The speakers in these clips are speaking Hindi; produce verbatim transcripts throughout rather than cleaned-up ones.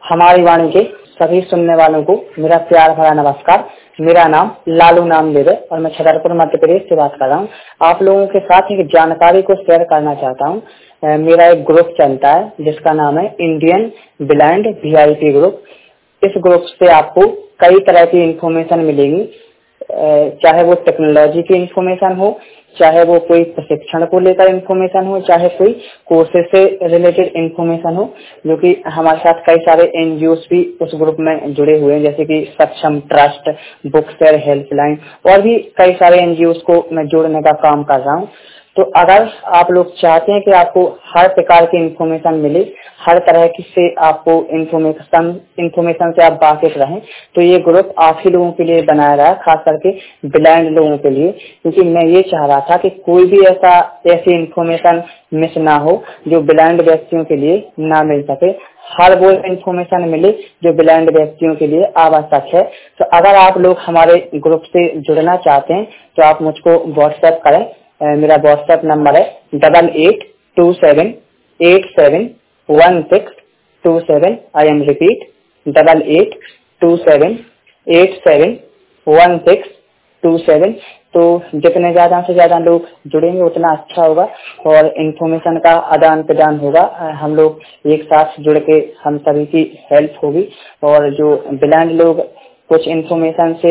हमारी वाणी के सभी सुनने वालों को मेरा प्यार भरा नमस्कार। मेरा नाम लालू नामदेव है और मैं छतरपुर मध्य प्रदेश से बात कर रहा हूँ। आप लोगों के साथ एक जानकारी को शेयर करना चाहता हूँ। मेरा एक ग्रुप चलता है जिसका नाम है इंडियन ब्लाइंड वीआईपी ग्रुप। इस ग्रुप से आपको कई तरह की इंफॉर्मेशन मिलेगी, चाहे वो टेक्नोलॉजी की इंफॉर्मेशन हो, चाहे वो कोई प्रशिक्षण को लेकर इंफॉर्मेशन हो, चाहे कोई कोर्सेज से रिलेटेड इंफॉर्मेशन हो, जो कि हमारे साथ कई सारे एनजीओ भी उस ग्रुप में जुड़े हुए हैं, जैसे कि सक्षम ट्रस्ट, बुक शेयर हेल्पलाइन और भी कई सारे एनजीओ को मैं जोड़ने का काम कर रहा हूँ। तो अगर आप लोग चाहते हैं कि आपको हर प्रकार की इंफॉर्मेशन मिले, हर तरह की से आपको इंफॉर्मेशन इंफॉर्मेशन से आप वाकिफ रहें, तो ये ग्रुप आप ही लोगों के लिए बनाया रहा है, खास करके ब्लाइंड लोगों के लिए, क्योंकि मैं ये चाह रहा था कि कोई भी ऐसा ऐसी इंफॉर्मेशन मिस ना हो जो ब्लाइंड व्यक्तियों के लिए ना मिल सके। हर वो इंफॉर्मेशन मिले जो ब्लाइंड व्यक्तियों के लिए आवश्यक है। तो अगर आप लोग हमारे ग्रुप से जुड़ना चाहते हैं तो आप मुझको व्हाट्सएप करें। मेरा व्हाट्सएप नंबर है double eight two seven eight seven one six two seven. I am repeat double eight two seven eight seven one six two seven. तो जितने ज्यादा से ज्यादा लोग जुड़ेंगे उतना अच्छा होगा और इन्फॉर्मेशन का आदान प्रदान होगा। हम लोग एक साथ जुड़ के हम सभी की हेल्प होगी और जो ब्लाइंड लोग कुछ इन्फॉर्मेशन से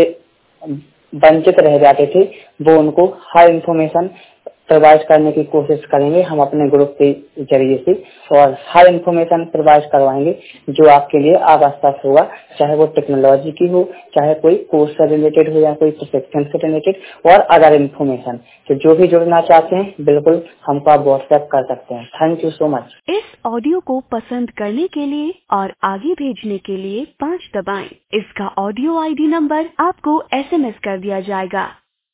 वंचित रह जाते थे वो उनको हर इन्फॉर्मेशन प्रोवाइड करने की कोशिश करेंगे हम अपने ग्रुप के जरिए से, और हर इन्फॉर्मेशन प्रोवाइड करवाएंगे जो आपके लिए आवश्यक होगा, चाहे वो टेक्नोलॉजी की हो, चाहे कोई कोर्स से रिलेटेड हो या कोई प्रशिक्षण से रिलेटेड और अदर इन्फॉर्मेशन। तो जो भी जुड़ना चाहते हैं बिल्कुल हमको आप व्हाट्सएप कर सकते हैं। Thank you so much. इस ऑडियो को पसंद करने के लिए और आगे भेजने के लिए पाँच दबाएं। इसका ऑडियो आईडी नंबर आपको एसएमएस कर दिया जाएगा।